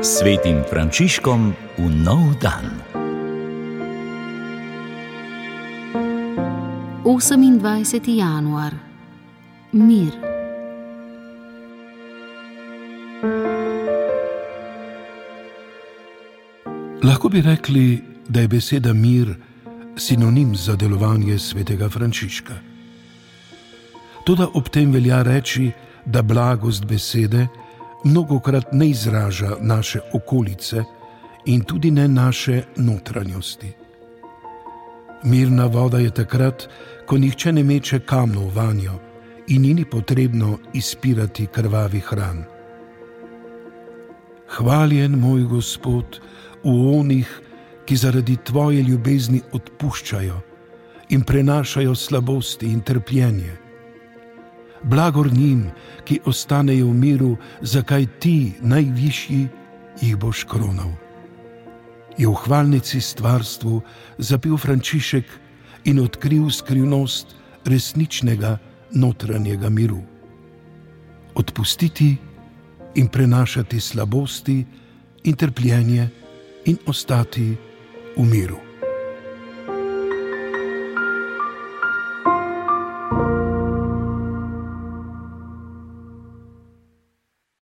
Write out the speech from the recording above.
Svetim Frančiškom v nov dan. 28. januar. Mir. Lahko bi rekli, da je beseda mir sinonim za delovanje svetega Frančiška. Toda ob tem velja reči, da blagost besede mnogokrat ne izraža naše okolice in tudi ne naše notranjosti. Mirna voda je takrat, ko nihče ne meče kamnov vanjo in ni potrebno izpirati krvavih ran. Hvaljen moj Gospod v onih, ki zaradi tvoje ljubezni odpuščajo in prenašajo slabosti in trpljenje. Blagor njim, ki ostanejo v miru, zakaj ti, najvišji, jih boš kronal. Je v hvalnici stvarstvu zapil Frančišek in odkril skrivnost resničnega notranjega miru. Odpustiti in prenašati slabosti in trpljenje in ostati v miru.